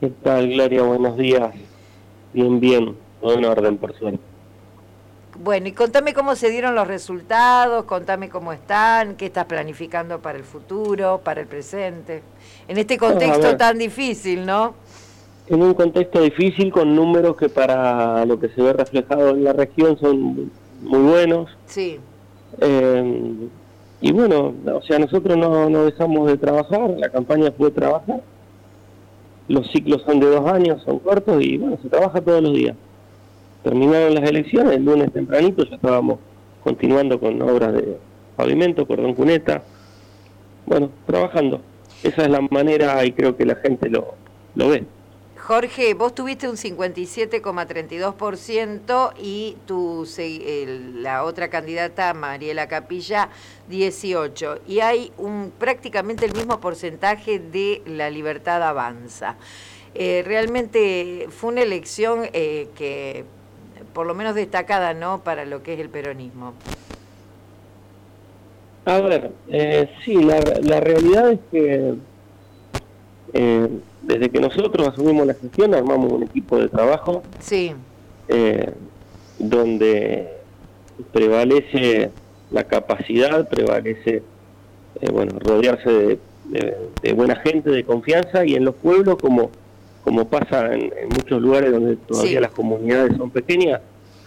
¿Qué tal, Gloria? Buenos días. Bien, todo en orden, por suerte. Bueno, y contame cómo se dieron los resultados, contame cómo están, qué estás planificando para el futuro, para el presente, en este contexto tan difícil, ¿no? En un contexto difícil, con números que para lo que se ve reflejado en la región son muy buenos. Sí. Y bueno, o sea, nosotros no dejamos de trabajar, la campaña fue trabajar. Los ciclos son de 2 años, son cortos y bueno, se trabaja todos los días. Terminaron las elecciones, el lunes tempranito ya estábamos continuando con obras de pavimento, cordón cuneta. Bueno, trabajando. Esa es la manera y creo que la gente lo ve. Jorge, vos tuviste un 57,32% y la otra candidata, Mariela Capilla, 18%. Y hay prácticamente el mismo porcentaje de La Libertad Avanza. Realmente fue una elección que, por lo menos destacada, ¿no?, para lo que es el peronismo. A ver, sí, la realidad es que desde que nosotros asumimos la gestión armamos un equipo de trabajo, sí, donde prevalece la capacidad, prevalece rodearse de buena gente, de confianza, y en los pueblos, como pasa en muchos lugares donde todavía las comunidades son pequeñas,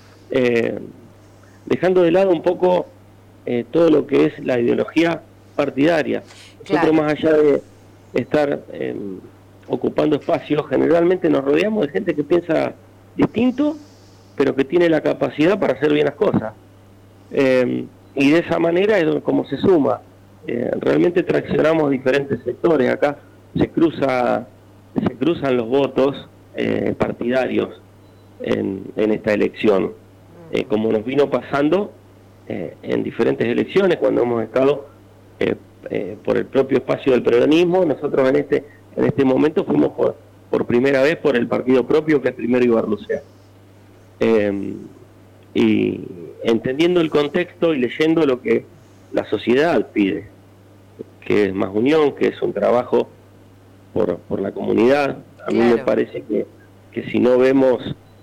dejando de lado un poco todo lo que es la ideología partidaria. Nosotros, más allá de estar ocupando espacios, generalmente nos rodeamos de gente que piensa distinto, pero que tiene la capacidad para hacer bien las cosas. Y de esa manera es como se suma. Realmente traccionamos diferentes sectores. Acá se cruzan los votos partidarios en esta elección, como nos vino pasando en diferentes elecciones cuando hemos estado por el propio espacio del peronismo. Nosotros en este momento fuimos por primera vez por el partido propio, que es Primero Ibarlucea. Y entendiendo el contexto y leyendo lo que la sociedad pide, que es más unión, que es un trabajo por la comunidad. A mí me parece que si no vemos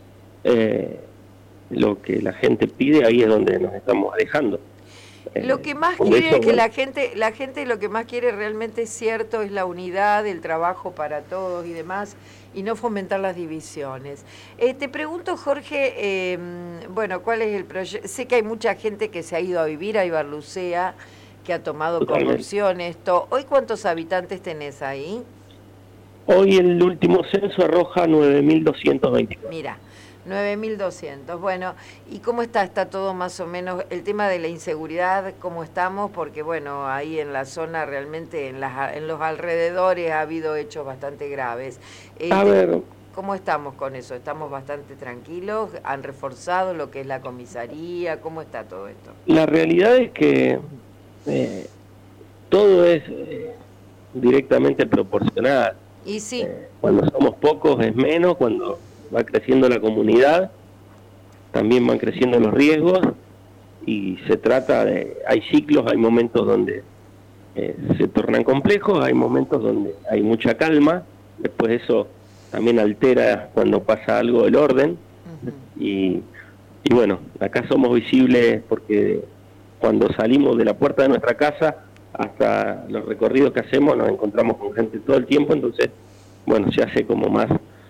lo que la gente pide, ahí es donde nos estamos alejando. Lo que más quiere es que la gente lo que más quiere realmente, es cierto, es la unidad, el trabajo para todos y demás, y no fomentar las divisiones. Te pregunto, Jorge, ¿cuál es el proyecto? Sé que hay mucha gente que se ha ido a vivir a Ibarlucea, que ha tomado como opción esto. ¿Hoy cuántos habitantes tenés ahí? Hoy el último censo arroja 9.224. Mira, 9.200. Bueno, ¿y cómo está? ¿Está todo más o menos? El tema de la inseguridad, ¿cómo estamos? Porque, bueno, ahí en la zona realmente, en los alrededores ha habido hechos bastante graves. A ver, ¿cómo estamos con eso? ¿Estamos bastante tranquilos? ¿Han reforzado lo que es la comisaría? ¿Cómo está todo esto? La realidad es que todo es directamente proporcional. Y sí. Cuando somos pocos es menos, cuando va creciendo la comunidad, también van creciendo los riesgos, y se trata hay ciclos, hay momentos donde se tornan complejos, hay momentos donde hay mucha calma, después eso también altera cuando pasa algo el orden. Y bueno, acá somos visibles porque cuando salimos de la puerta de nuestra casa hasta los recorridos que hacemos nos encontramos con gente todo el tiempo, entonces bueno, se hace como más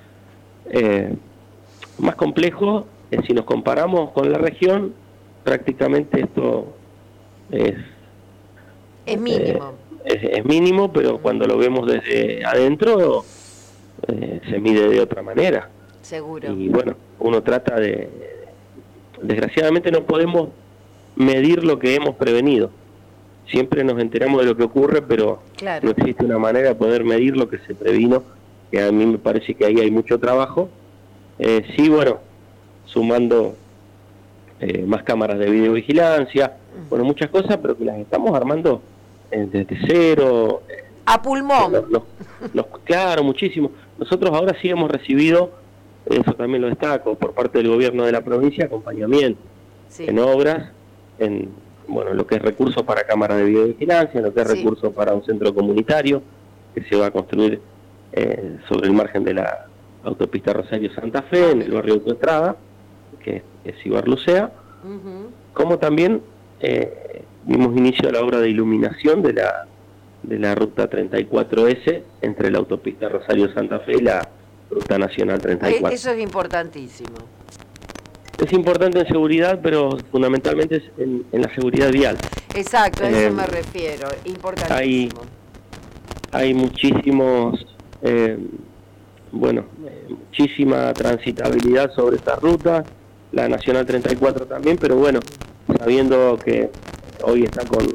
complejo. Si nos comparamos con la región, prácticamente esto es mínimo. Es mínimo, pero cuando lo vemos desde adentro se mide de otra manera. Seguro. Y bueno, uno trata desgraciadamente no podemos medir lo que hemos prevenido. Siempre nos enteramos de lo que ocurre, pero no existe una manera de poder medir lo que se previno, que a mí me parece que ahí hay mucho trabajo. Sí, bueno, sumando más cámaras de videovigilancia, bueno, muchas cosas, pero que las estamos armando desde cero. A pulmón. Claro, muchísimo. Nosotros ahora sí hemos recibido, eso también lo destaco, por parte del gobierno de la provincia, acompañamiento en obras, en lo que es recursos para cámaras de videovigilancia, en lo que es recursos para un centro comunitario que se va a construir sobre el margen de la autopista Rosario-Santa Fe, en el barrio Autoestrada, que es Ibarlucea, como también dimos inicio a la obra de iluminación de la ruta 34S entre la autopista Rosario-Santa Fe y la ruta nacional 34. Eso es importantísimo. Es importante en seguridad, pero fundamentalmente es en la seguridad vial. Exacto, a eso me refiero, importantísimo. Hay muchísimos, muchísima transitabilidad sobre esta ruta, la Nacional 34 también, pero bueno, sabiendo que hoy está con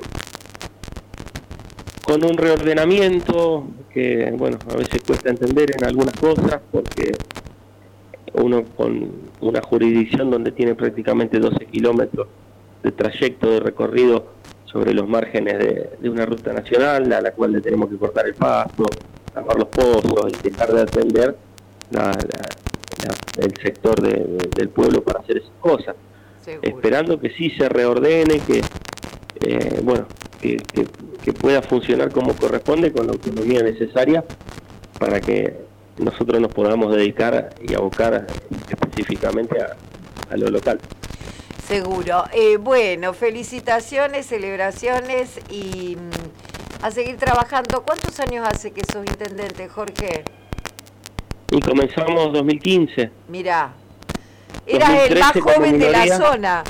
un reordenamiento que, bueno, a veces cuesta entender en algunas cosas, porque uno con una jurisdicción donde tiene prácticamente 12 kilómetros de trayecto de recorrido sobre los márgenes de una ruta nacional, a la cual le tenemos que cortar el pasto, tapar los pozos y dejar de atender el sector del pueblo para hacer esas cosas. Seguro. Esperando que sí se reordene, que pueda funcionar como corresponde, con la autonomía necesaria para que nosotros nos podamos dedicar y abocar específicamente a lo local. Seguro. Bueno, felicitaciones, celebraciones y a seguir trabajando. ¿Cuántos años hace que sos intendente, Jorge? Y comenzamos 2015. Mirá, eras el más joven de la zona.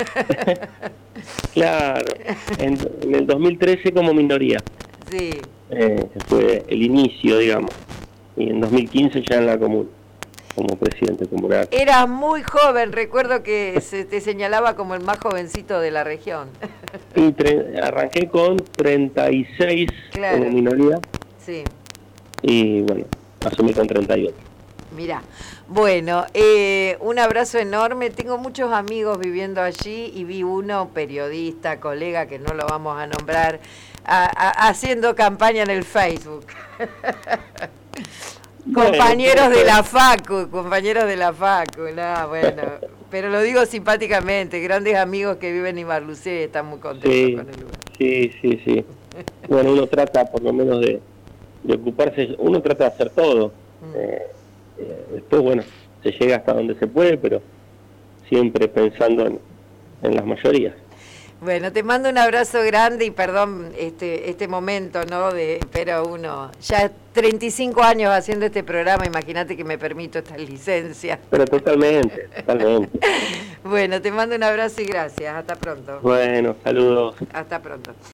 Claro, en el 2013 como minoría. Sí. Fue el inicio, digamos. Y en 2015 ya en la comuna, como presidente comunal. Eras muy joven, recuerdo que se te señalaba como el más jovencito de la región. Y arranqué con 36 como minoría. Sí. Y bueno, asumí con 38. Mirá, bueno, un abrazo enorme. Tengo muchos amigos viviendo allí y vi uno, periodista, colega, que no lo vamos a nombrar, haciendo campaña en el Facebook. Compañeros de la Facu, no, bueno, pero lo digo simpáticamente, grandes amigos que viven en Ibarlucea, están muy contentos con el lugar. Sí. Bueno, uno trata por lo menos de ocuparse, uno trata de hacer todo. Después, bueno, se llega hasta donde se puede, pero siempre pensando en las mayorías. Bueno, te mando un abrazo grande y perdón este momento, ¿no? Pero uno, ya 35 años haciendo este programa, imagínate que me permito estas licencias. Pero totalmente. Bueno, te mando un abrazo y gracias. Hasta pronto. Bueno, saludos. Hasta pronto.